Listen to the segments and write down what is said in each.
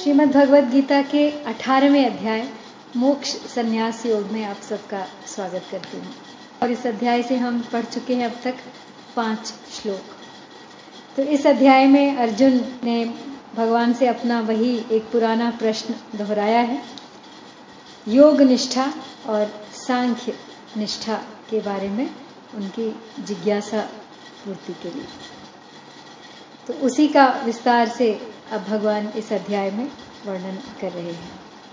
श्रीमद् भगवद गीता के 18वें अध्याय मोक्ष संन्यास योग में आप सबका स्वागत करती हूँ। और इस अध्याय से हम पढ़ चुके हैं अब तक 5 श्लोक। तो इस अध्याय में अर्जुन ने भगवान से अपना वही एक पुराना प्रश्न दोहराया है, योग निष्ठा और सांख्य निष्ठा के बारे में उनकी जिज्ञासा पूर्ति के लिए। तो उसी का विस्तार से अब भगवान इस अध्याय में वर्णन कर रहे हैं।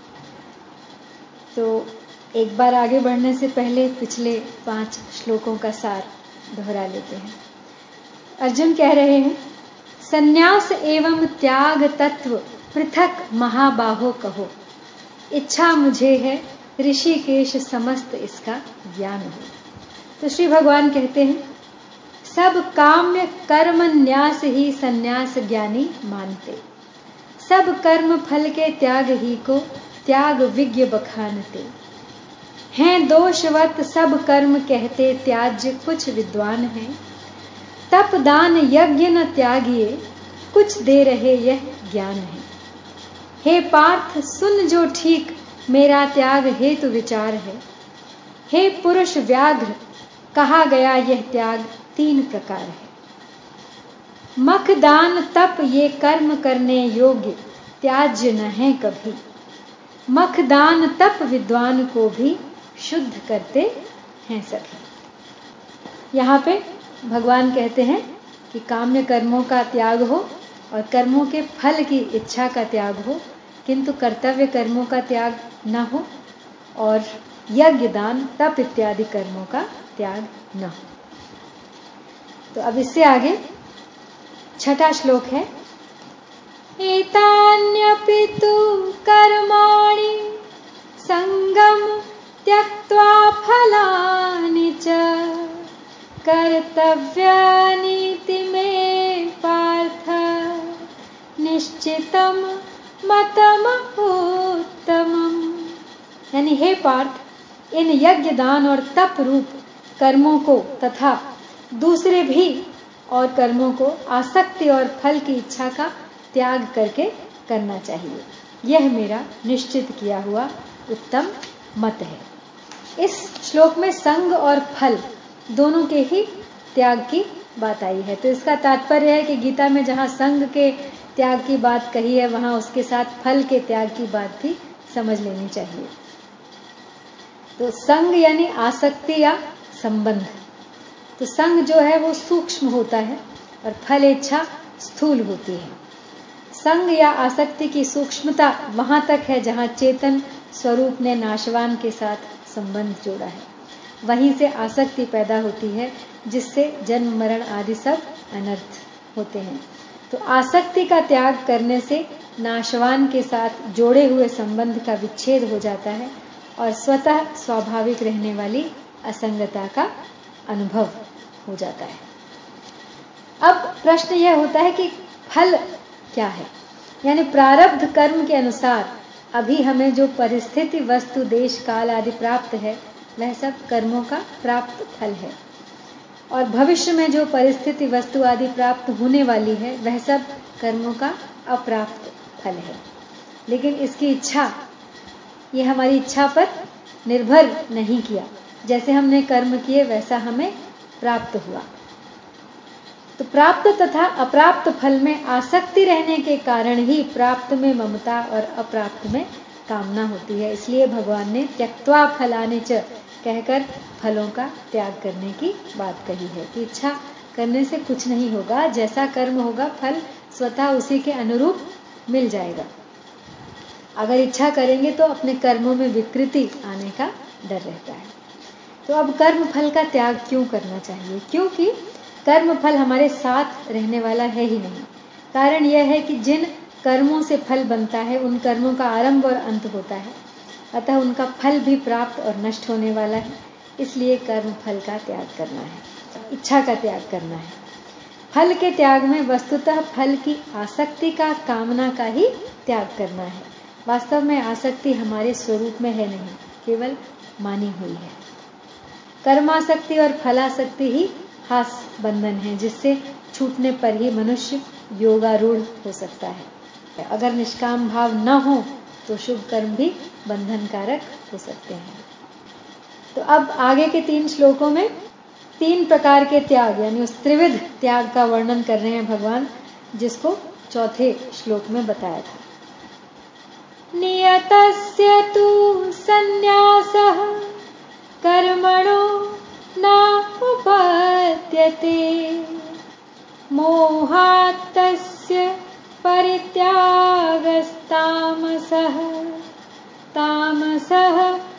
तो एक बार आगे बढ़ने से पहले पिछले 5 श्लोकों का सार दोहरा लेते हैं। अर्जुन कह रहे हैं, संन्यास एवं त्याग तत्व पृथक महाबाहो कहो, इच्छा मुझे है ऋषिकेश समस्त इसका ज्ञान हो। तो श्री भगवान कहते हैं, सब काम्य कर्म न्यास ही संन्यास ज्ञानी मानते, सब कर्म फल के त्याग ही को त्याग विज्ञ बखानते, हैं दोषवत सब कर्म कहते त्याज्य कुछ विद्वान हैं, तप दान यज्ञ न त्यागिए कुछ दे रहे यह ज्ञान है। हे पार्थ सुन जो ठीक मेरा त्याग हेतु विचार है, हे पुरुष व्याघ्र कहा गया यह त्याग 3 प्रकार है। मख दान तप ये कर्म करने योग्य त्याज्य न है कभी, मख दान तप विद्वान को भी शुद्ध करते हैं सभी। यहाँ पे भगवान कहते हैं कि काम्य कर्मों का त्याग हो और कर्मों के फल की इच्छा का त्याग हो, किंतु कर्तव्य कर्मों का त्याग न हो और यज्ञ दान तप इत्यादि कर्मों का त्याग न हो। तो अब इससे आगे 6वां श्लोक है, एतान्यपि तु कर्माणि संगम त्यक्त्वा फलानि च कर्तव्यानीति मे पार्थ निश्चितम मतम उत्तमम। यानी हे पार्थ, इन यज्ञ दान और तप रूप कर्मों को तथा दूसरे भी और कर्मों को आसक्ति और फल की इच्छा का त्याग करके करना चाहिए। यह मेरा निश्चित किया हुआ उत्तम मत है। इस श्लोक में संग और फल दोनों के ही त्याग की बात आई है। तो इसका तात्पर्य है कि गीता में जहाँ संग के त्याग की बात कही है, वहाँ उसके साथ फल के त्याग की बात भी समझ लेनी चाहिए। तो संग यानी आसक्ति या संबंध। तो संग जो है वो सूक्ष्म होता है और फल इच्छा स्थूल होती है। संग या आसक्ति की सूक्ष्मता वहां तक है जहां चेतन स्वरूप ने नाशवान के साथ संबंध जोड़ा है, वहीं से आसक्ति पैदा होती है, जिससे जन्म मरण आदि सब अनर्थ होते हैं। तो आसक्ति का त्याग करने से नाशवान के साथ जोड़े हुए संबंध का विच्छेद हो जाता है और स्वतः स्वाभाविक रहने वाली असंगता का अनुभव हो जाता है। अब प्रश्न यह होता है कि फल क्या है, यानी प्रारब्ध कर्म के अनुसार अभी हमें जो परिस्थिति वस्तु देश काल आदि प्राप्त है, वह सब कर्मों का प्राप्त फल है, और भविष्य में जो परिस्थिति वस्तु आदि प्राप्त होने वाली है, वह सब कर्मों का अप्राप्त फल है। लेकिन इसकी इच्छा, ये हमारी इच्छा पर निर्भर नहीं किया। जैसे हमने कर्म किए वैसा हमें प्राप्त हुआ। तो प्राप्त तथा अप्राप्त फल में आसक्ति रहने के कारण ही प्राप्त में ममता और अप्राप्त में कामना होती है। इसलिए भगवान ने त्यक्त्वा फलानि च कहकर फलों का त्याग करने की बात कही है कि इच्छा करने से कुछ नहीं होगा, जैसा कर्म होगा फल स्वतः उसी के अनुरूप मिल जाएगा। अगर इच्छा करेंगे तो अपने कर्मों में विकृति आने का डर रहता है। तो अब कर्म फल का त्याग क्यों करना चाहिए? क्योंकि कर्म फल हमारे साथ रहने वाला है ही नहीं। कारण यह है कि जिन कर्मों से फल बनता है, उन कर्मों का आरंभ और अंत होता है, अतः उनका फल भी प्राप्त और नष्ट होने वाला है। इसलिए कर्म फल का त्याग करना है, इच्छा का त्याग करना है। फल के त्याग में वस्तुतः फल की आसक्ति का, कामना का ही त्याग करना है। वास्तव में आसक्ति हमारे स्वरूप में है नहीं, केवल मानी हुई है। कर्मासक्ति और फलासक्ति ही हास बंधन है, जिससे छूटने पर ही मनुष्य योगारूढ़ हो सकता है। अगर निष्काम भाव न हो तो शुभ कर्म भी बंधनकारक हो सकते हैं। तो अब आगे के 3 श्लोकों में 3 प्रकार के त्याग यानी उस त्रिविध त्याग का वर्णन कर रहे हैं भगवान, जिसको चौथे श्लोक में बताया था। नियतस्य तु संन्यासः कर्मणो न उपपद्यते मोहात् तस्य परित्यागस्तामसः तामसः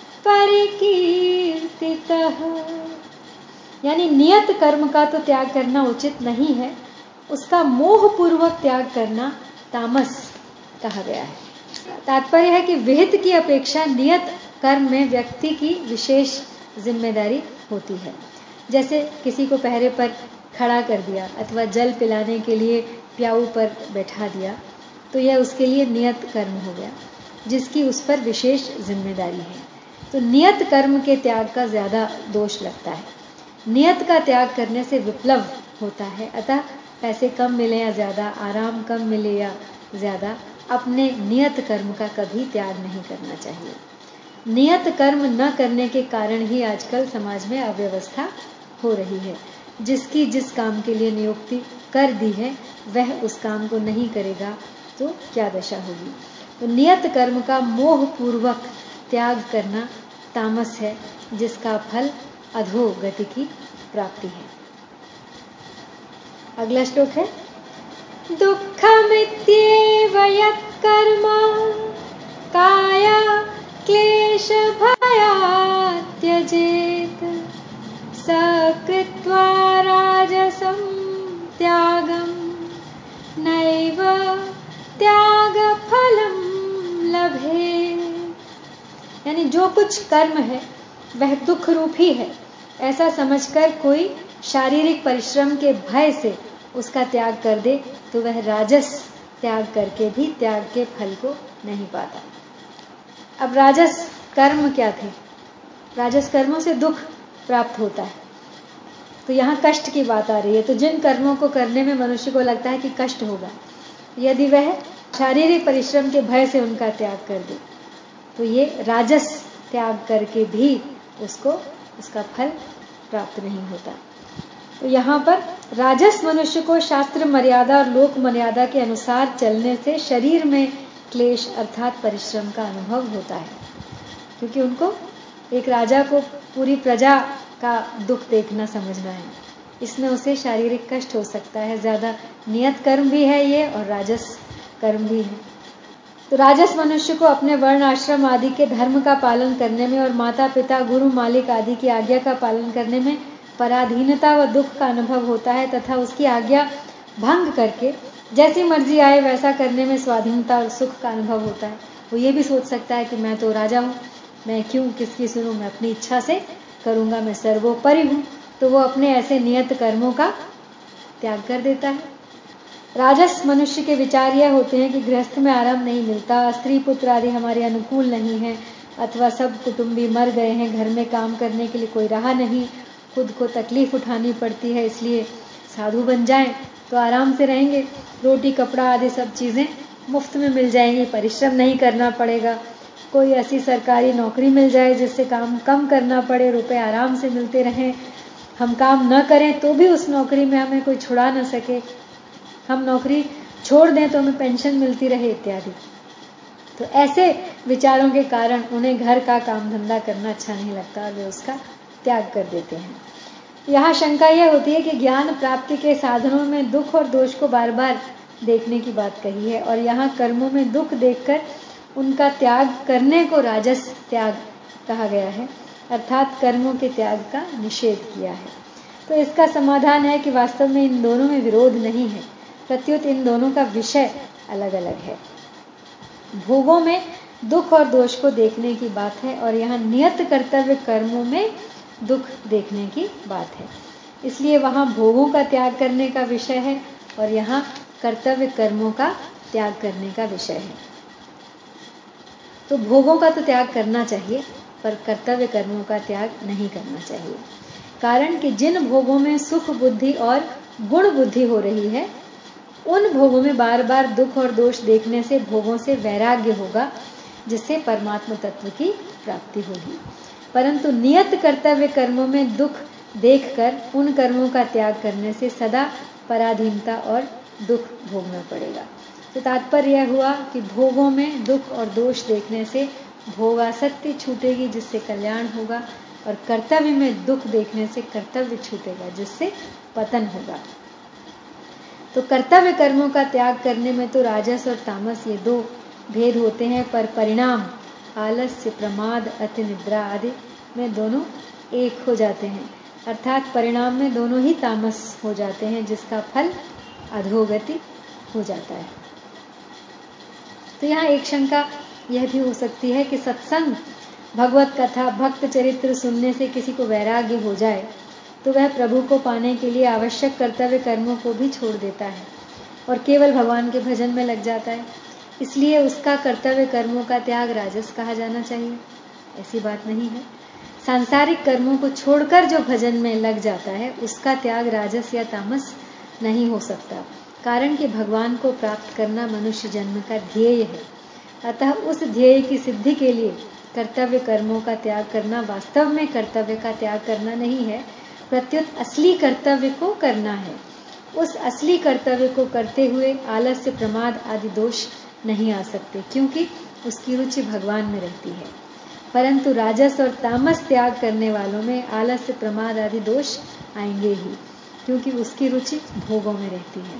परिकीर्तितः। यानी नियत कर्म का तो त्याग करना उचित नहीं है, उसका मोहपूर्वक त्याग करना तामस कहा गया है। तात्पर्य है कि विहित की अपेक्षा नियत कर्म में व्यक्ति की विशेष जिम्मेदारी होती है। जैसे किसी को पहरे पर खड़ा कर दिया अथवा जल पिलाने के लिए प्याऊ पर बैठा दिया, तो यह उसके लिए नियत कर्म हो गया, जिसकी उस पर विशेष जिम्मेदारी है। तो नियत कर्म के त्याग का ज्यादा दोष लगता है। नियत का त्याग करने से विप्लव होता है, अतः पैसे कम मिले या ज्यादा, आराम कम मिले या ज्यादा, अपने नियत कर्म का कभी त्याग नहीं करना चाहिए। नियत कर्म न करने के कारण ही आजकल समाज में अव्यवस्था हो रही है। जिसकी जिस काम के लिए नियुक्ति कर दी है वह उस काम को नहीं करेगा तो क्या दशा होगी। तो नियत कर्म का मोहपूर्वक त्याग करना तामस है, जिसका फल अधोगति की प्राप्ति है। अगला श्लोक है दुःखमित्येव यत्कर्म काय क्लेश भयात् त्यजेत् स कृत्वा राजसं त्यागं नैव त्यागफलं लभेत्। यानी जो कुछ कर्म है वह दुख रूप ही है, ऐसा समझकर कोई शारीरिक परिश्रम के भय से उसका त्याग कर दे तो वह राजस त्याग करके भी त्याग के फल को नहीं पाता। अब राजस कर्म क्या थे? राजस कर्मों से दुख प्राप्त होता है, तो यहाँ कष्ट की बात आ रही है। तो जिन कर्मों को करने में मनुष्य को लगता है कि कष्ट होगा, यदि वह शारीरिक परिश्रम के भय से उनका त्याग कर दे तो ये राजस त्याग करके भी उसको उसका फल प्राप्त नहीं होता। तो यहाँ पर राजस मनुष्य को शास्त्र मर्यादा और लोक मर्यादा के अनुसार चलने से शरीर में क्लेश अर्थात परिश्रम का अनुभव होता है, क्योंकि उनको एक राजा को पूरी प्रजा का दुख देखना समझना है, इसमें उसे शारीरिक कष्ट हो सकता है। ज्यादा नियत कर्म भी है ये और राजस कर्म भी है। तो राजस मनुष्य को अपने वर्ण आश्रम आदि के धर्म का पालन करने में और माता पिता गुरु मालिक आदि की आज्ञा का पालन करने में पराधीनता व दुख का अनुभव होता है, तथा उसकी आज्ञा भंग करके जैसी मर्जी आए वैसा करने में स्वाधीनता और सुख का अनुभव होता है। वो ये भी सोच सकता है कि मैं तो राजा हूँ, मैं क्यों किसकी सुनूं, मैं अपनी इच्छा से करूंगा, मैं सर्वोपरि हूं। तो वो अपने ऐसे नियत कर्मों का त्याग कर देता है। राजस मनुष्य के विचार यह होते हैं कि गृहस्थ में आराम नहीं मिलता, स्त्री पुत्र आदि हमारे अनुकूल नहीं है, अथवा सब कुटुंबी मर गए हैं, घर में काम करने के लिए कोई रहा नहीं, खुद को तकलीफ उठानी पड़ती है, इसलिए साधु बन जाएं तो आराम से रहेंगे, रोटी कपड़ा आदि सब चीजें मुफ्त में मिल जाएंगी, परिश्रम नहीं करना पड़ेगा। कोई ऐसी सरकारी नौकरी मिल जाए जिससे काम कम करना पड़े, रुपए आराम से मिलते रहें, हम काम न करें तो भी उस नौकरी में हमें कोई छुड़ा न सके, हम नौकरी छोड़ दें तो हमें पेंशन मिलती रहे इत्यादि। तो ऐसे विचारों के कारण उन्हें घर का काम धंधा करना अच्छा नहीं लगता और वे उसका त्याग कर देते हैं। यहाँ शंका यह होती है कि ज्ञान प्राप्ति के साधनों में दुख और दोष को बार बार देखने की बात कही है, और यहाँ कर्मों में दुख देखकर उनका त्याग करने को राजस त्याग कहा गया है, अर्थात कर्मों के त्याग का निषेध किया है। तो इसका समाधान है कि वास्तव में इन दोनों में विरोध नहीं है, प्रत्युत इन दोनों का विषय अलग अलग है। भोगों में दुख और दोष को देखने की बात है और यहाँ नियत कर्तव्य कर्मों में दुख देखने की बात है, इसलिए वहां भोगों का त्याग करने का विषय है और यहाँ कर्तव्य कर्मों का त्याग करने का विषय है। तो भोगों का तो त्याग करना चाहिए पर कर्तव्य कर्मों का त्याग नहीं करना चाहिए, कारण कि जिन भोगों में सुख बुद्धि और गुण बुद्धि हो रही है उन भोगों में बार बार दुख और दोष देखने से भोगों से वैराग्य होगा, जिससे परमात्मा तत्व की प्राप्ति होगी। परंतु नियत कर्तव्य कर्मों में दुख देखकर उन कर्मों का त्याग करने से सदा पराधीनता और दुख भोगना पड़ेगा। तो तात्पर्य यह हुआ कि भोगों में दुख और दोष देखने से भोगासक्ति छूटेगी, जिससे कल्याण होगा, और कर्तव्य में दुख देखने से कर्तव्य छूटेगा, जिससे पतन होगा। तो कर्तव्य कर्मों का त्याग करने में तो राजस और तामस ये दो भेद होते हैं, पर परिणाम आलस्य, प्रमाद, अति निद्रा आदि में दोनों एक हो जाते हैं। अर्थात परिणाम में दोनों ही तामस हो जाते हैं, जिसका फल अधोगति हो जाता है। तो यहाँ एक शंका यह भी हो सकती है कि सत्संग, भगवत कथा, भक्त चरित्र सुनने से किसी को वैराग्य हो जाए तो वह प्रभु को पाने के लिए आवश्यक कर्तव्य कर्मों को भी छोड़ देता है और केवल भगवान के भजन में लग जाता है, इसलिए उसका कर्तव्य कर्मों का त्याग राजस कहा जाना चाहिए। ऐसी बात नहीं है। सांसारिक कर्मों को छोड़कर जो भजन में लग जाता है उसका त्याग राजस या तामस नहीं हो सकता, कारण कि भगवान को प्राप्त करना मनुष्य जन्म का ध्येय है। अतः उस ध्येय की सिद्धि के लिए कर्तव्य कर्मों का त्याग करना वास्तव में कर्तव्य का त्याग करना नहीं है, प्रत्युत असली कर्तव्य को करना है। उस असली कर्तव्य को करते हुए आलस्य, प्रमाद आदि दोष नहीं आ सकते, क्योंकि उसकी रुचि भगवान में रहती है। परंतु राजस और तामस त्याग करने वालों में आलस्य, प्रमाद आदि दोष आएंगे ही, क्योंकि उसकी रुचि भोगों में रहती है।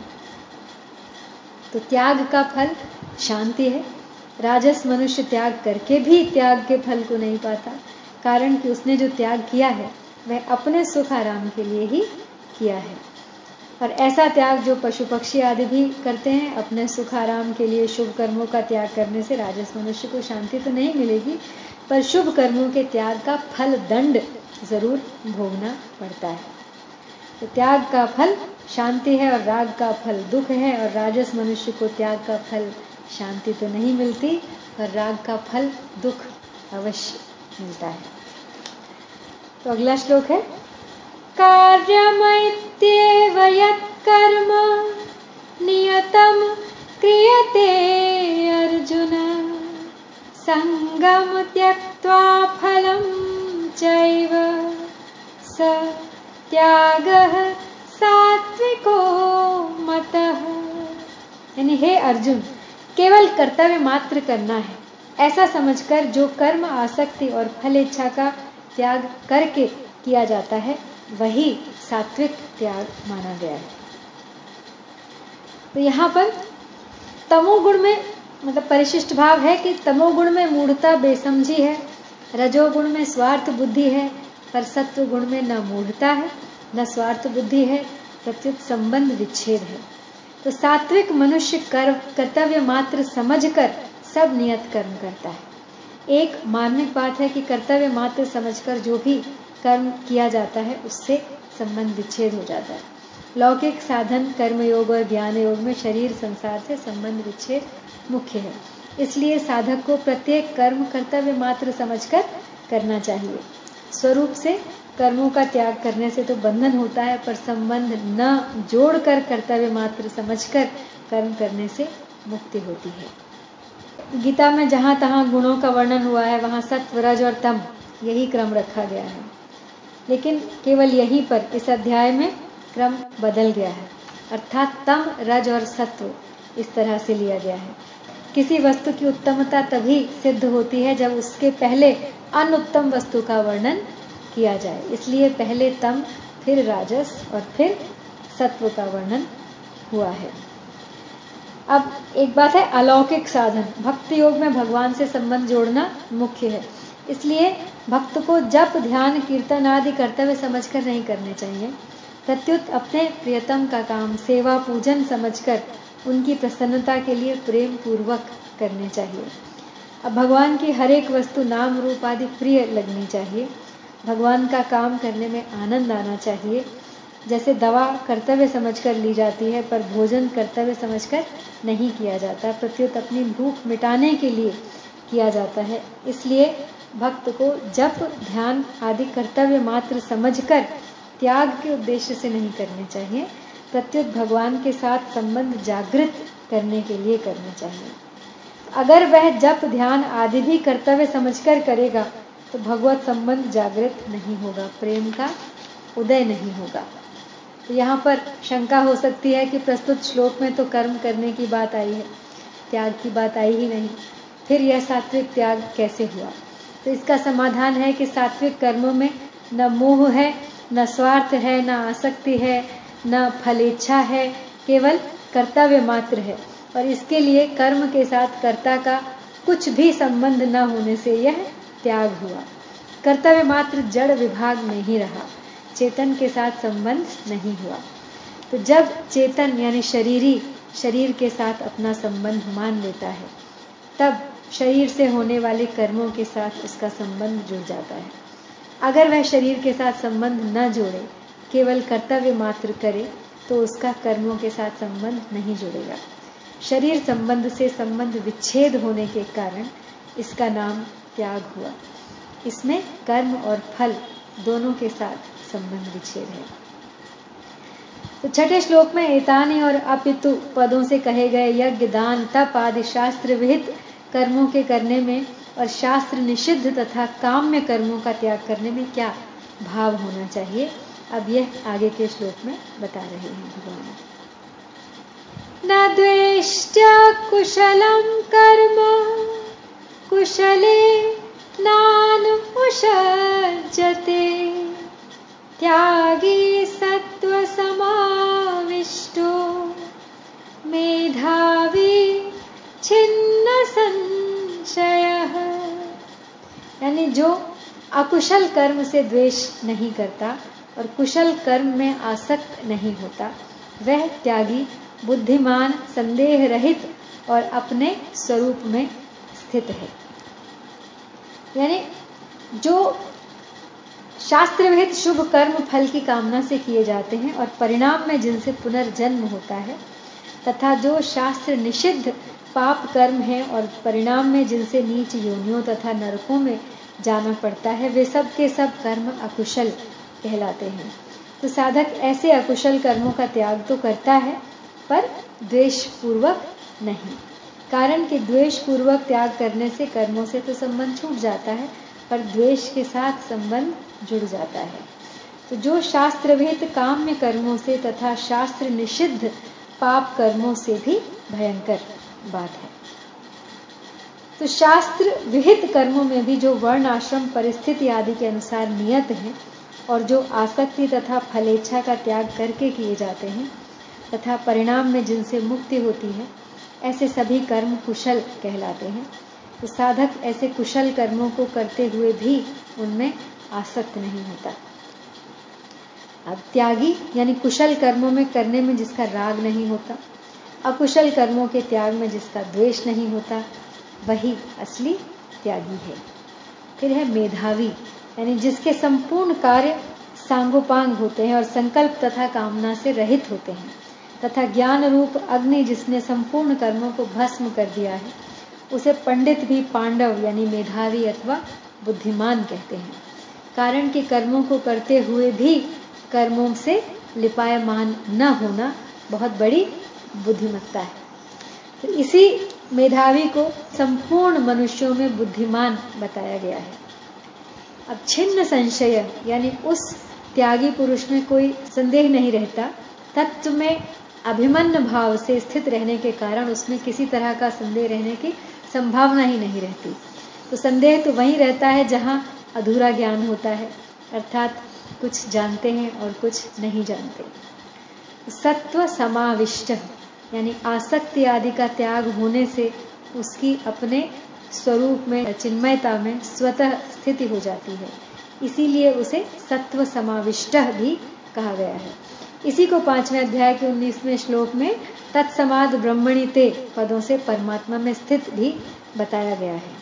तो त्याग का फल शांति है। राजस मनुष्य त्याग करके भी त्याग के फल को नहीं पाता, कारण कि उसने जो त्याग किया है वह अपने सुख आराम के लिए ही किया है। और ऐसा त्याग जो पशु पक्षी आदि भी करते हैं, अपने सुख आराम के लिए शुभ कर्मों का त्याग करने से राजस मनुष्य को शांति तो नहीं मिलेगी, पर शुभ कर्मों के त्याग का फल दंड जरूर भोगना पड़ता है। तो त्याग का फल शांति है और राग का फल दुख है, और राजस मनुष्य को त्याग का फल शांति तो नहीं मिलती, पर राग का फल दुख अवश्य मिलता है। तो अगला श्लोक है, कार्यमैत्येव यत्कर्म नियतं क्रियते अर्जुन, संगम त्यक्त्वा फलं चैव स त्यागः सात्विको मतः। यानी हे अर्जुन, केवल कर्तव्य मात्र करना है, ऐसा समझकर जो कर्म आसक्ति और फल इच्छा का त्याग करके किया जाता है वही सात्विक त्याग माना गया है। तो यहाँ पर तमोगुण में मतलब परिशिष्ट भाव है कि तमोगुण में मूढ़ता बेसमझी है, रजोगुण में स्वार्थ बुद्धि है, पर सत्व गुण में न मूढ़ता है न स्वार्थ बुद्धि है, प्रत्युत संबंध विच्छेद है। तो सात्विक मनुष्य कर्तव्य मात्र समझकर सब नियत कर्म करता है। एक मार्मिक बात है कि कर्तव्य मात्र समझकर जो भी कर्म किया जाता है उससे संबंध विच्छेद हो जाता है। लौकिक साधन कर्मयोग और ज्ञान योग में शरीर संसार से संबंध विच्छेद मुख्य है, इसलिए साधक को प्रत्येक कर्म कर्तव्य मात्र समझकर करना चाहिए। स्वरूप से कर्मों का त्याग करने से तो बंधन होता है, पर संबंध न जोड़कर कर्तव्य मात्र समझकर कर्म करने से मुक्ति होती है। गीता में जहां तहां गुणों का वर्णन हुआ है वहां सत्व, रज और तम यही क्रम रखा गया है, लेकिन केवल यहीं पर इस अध्याय में क्रम बदल गया है, अर्थात तम, रज और सत्व इस तरह से लिया गया है। किसी वस्तु की उत्तमता तभी सिद्ध होती है जब उसके पहले अनुत्तम वस्तु का वर्णन किया जाए, इसलिए पहले तम, फिर राजस और फिर सत्व का वर्णन हुआ है। अब एक बात है अलौकिक साधन, भक्ति योग में भगवान से संबंध जोड़ना मुख्य है, इसलिए भक्त को जप, ध्यान, कीर्तन आदि कर्तव्य समझकर नहीं करने चाहिए, प्रत्युत अपने प्रियतम का काम सेवा पूजन समझकर उनकी प्रसन्नता के लिए प्रेम पूर्वक करने चाहिए। अब भगवान की हर एक वस्तु नाम रूप आदि प्रिय लगनी चाहिए, भगवान का काम करने में आनंद आना चाहिए। जैसे दवा कर्तव्य समझकर ली जाती है पर भोजन कर्तव्य समझकर नहीं किया जाता, प्रत्युत अपनी भूख मिटाने के लिए किया जाता है। इसलिए भक्त को जप, ध्यान आदि कर्तव्य मात्र समझकर त्याग के उद्देश्य से नहीं करने चाहिए, प्रत्युत भगवान के साथ संबंध जागृत करने के लिए करना चाहिए। अगर वह जप ध्यान आदि भी कर्तव्य समझकर करेगा तो भगवत संबंध जागृत नहीं होगा, प्रेम का उदय नहीं होगा। तो यहाँ पर शंका हो सकती है कि प्रस्तुत श्लोक में तो कर्म करने की बात आई है, त्याग की बात आई ही नहीं, फिर यह सात्विक त्याग कैसे हुआ? तो इसका समाधान है कि सात्विक कर्मों में न मोह है, न स्वार्थ है, न आसक्ति है, न फलेच्छा है, केवल कर्तव्य मात्र है। और इसके लिए कर्म के साथ कर्ता का कुछ भी संबंध न होने से यह त्याग हुआ। कर्तव्य मात्र जड़ विभाग में ही रहा, चेतन के साथ संबंध नहीं हुआ। तो जब चेतन यानी शरीरी शरीर के साथ अपना संबंध मान लेता है, तब शरीर से होने वाले कर्मों के साथ उसका संबंध जुड़ जाता है। अगर वह शरीर के साथ संबंध न जोड़े, केवल कर्तव्य मात्र करे, तो उसका कर्मों के साथ संबंध नहीं जुड़ेगा। शरीर संबंध से संबंध विच्छेद होने के कारण इसका नाम त्याग हुआ। इसमें कर्म और फल दोनों के साथ संबंध विच्छेद है। तो छठे श्लोक में एतानि और अपितु पदों से कहे गए यज्ञ दान तप आदि शास्त्र विहित कर्मों के करने में और शास्त्र निषिद्ध तथा काम्य कर्मों का त्याग करने में क्या भाव होना चाहिए, अब यह आगे के श्लोक में बता रहे हैं भगवान। न द्वेष्ट्या कुशलं कर्म कुशले नानुषज्जते त्यागी सत्व समाविष्टो मेधावी छिन्न संशयः। यानी जो अकुशल कर्म से द्वेष नहीं करता और कुशल कर्म में आसक्त नहीं होता, वह त्यागी बुद्धिमान संदेह रहित और अपने स्वरूप में स्थित है। यानी जो शास्त्र विहित शुभ कर्म फल की कामना से किए जाते हैं और परिणाम में जिनसे पुनर्जन्म होता है, तथा जो शास्त्र निषिद्ध पाप कर्म है और परिणाम में जिनसे नीच योनियों तथा नरकों में जाना पड़ता है, वे सब के सब कर्म अकुशल कहलाते हैं। तो साधक ऐसे अकुशल कर्मों का त्याग तो करता है, पर द्वेष पूर्वक नहीं। कारण कि द्वेष पूर्वक त्याग करने से कर्मों से तो संबंध छूट जाता है, पर द्वेष के साथ संबंध जुड़ जाता है। तो जो शास्त्र विहित काम्य कर्मों से तथा शास्त्र निषिद्ध पाप कर्मों से भी भयंकर बात है। तो शास्त्र विहित कर्मों में भी जो वर्ण आश्रम परिस्थिति आदि के अनुसार नियत हैं और जो आसक्ति तथा फलेच्छा का त्याग करके किए जाते हैं तथा परिणाम में जिनसे मुक्ति होती है, ऐसे सभी कर्म कुशल कहलाते हैं। तो साधक ऐसे कुशल कर्मों को करते हुए भी उनमें आसक्त नहीं होता। अब त्यागी यानी कुशल कर्मों में करने में जिसका राग नहीं होता, अकुशल कर्मों के त्याग में जिसका द्वेष नहीं होता, वही असली त्यागी है। फिर है मेधावी, यानी जिसके संपूर्ण कार्य सांगोपांग होते हैं और संकल्प तथा कामना से रहित होते हैं, तथा ज्ञान रूप अग्नि जिसने संपूर्ण कर्मों को भस्म कर दिया है, उसे पंडित भी पांडव यानी मेधावी अथवा बुद्धिमान कहते हैं। कारण कि कर्मों को करते हुए भी कर्मों से लिपायमान न होना बहुत बड़ी बुद्धिमत्ता है। तो इसी मेधावी को संपूर्ण मनुष्यों में बुद्धिमान बताया गया है। अब छिन्न संशय यानी उस त्यागी पुरुष में कोई संदेह नहीं रहता, तत्व में अभिमन्य भाव से स्थित रहने के कारण उसमें किसी तरह का संदेह रहने की संभावना ही नहीं रहती। तो संदेह तो वहीं रहता है जहां अधूरा ज्ञान होता है, अर्थात कुछ जानते हैं और कुछ नहीं जानते। सत्व समाविष्ट यानी आसक्ति आदि का त्याग होने से उसकी अपने स्वरूप में चिन्मयता में स्वतः स्थिति हो जाती है, इसीलिए उसे सत्व समाविष्ट भी कहा गया है। इसी को 5वें अध्याय के 19वें श्लोक में तत्समाद ब्रह्मणि ते पदों से परमात्मा में स्थित भी बताया गया है।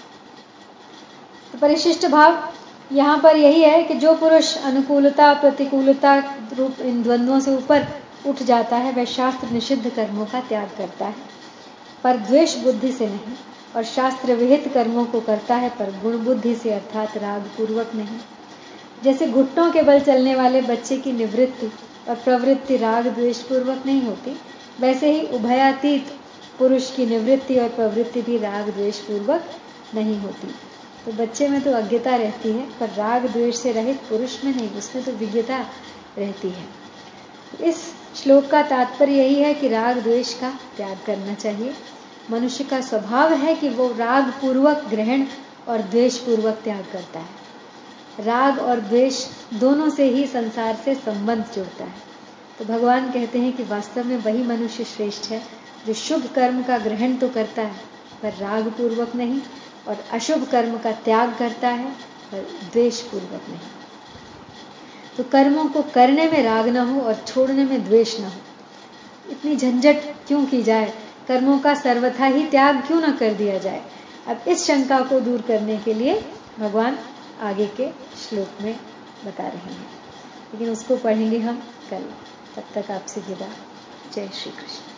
तो परिशिष्ट भाव यहाँ पर यही है कि जो पुरुष अनुकूलता प्रतिकूलता रूप इन द्वंद्वों से ऊपर उठ जाता है, वह शास्त्र निषिद्ध कर्मों का त्याग करता है, पर द्वेष बुद्धि से नहीं, और शास्त्र विहित कर्मों को करता है पर गुण बुद्धि से, अर्थात राग पूर्वक नहीं। जैसे घुटनों के बल चलने वाले बच्चे की निवृत्ति और प्रवृत्ति राग द्वेष पूर्वक नहीं होती, वैसे ही उभयातीत पुरुष की निवृत्ति और प्रवृत्ति भी राग द्वेष पूर्वक नहीं होती। तो बच्चे में तो अज्ञता रहती है, पर राग द्वेष से रहित पुरुष में नहीं, उसमें तो विज्ञता रहती है। इस श्लोक का तात्पर्य यही है कि राग द्वेष का त्याग करना चाहिए। मनुष्य का स्वभाव है कि वो राग पूर्वक ग्रहण और द्वेष पूर्वक त्याग करता है। राग और द्वेष दोनों से ही संसार से संबंध जुड़ता है। तो भगवान कहते हैं कि वास्तव में वही मनुष्य श्रेष्ठ है जो शुभ कर्म का ग्रहण तो करता है पर राग पूर्वक नहीं, और अशुभ कर्म का त्याग करता है पर द्वेष पूर्वक नहीं। तो कर्मों को करने में राग न हो और छोड़ने में द्वेष न हो। इतनी झंझट क्यों की जाए, कर्मों का सर्वथा ही त्याग क्यों न कर दिया जाए। अब इस शंका को दूर करने के लिए भगवान आगे के श्लोक में बता रहे हैं, लेकिन उसको पढ़ेंगे हम कल। तब तक आपसे विदा। जय श्री कृष्ण।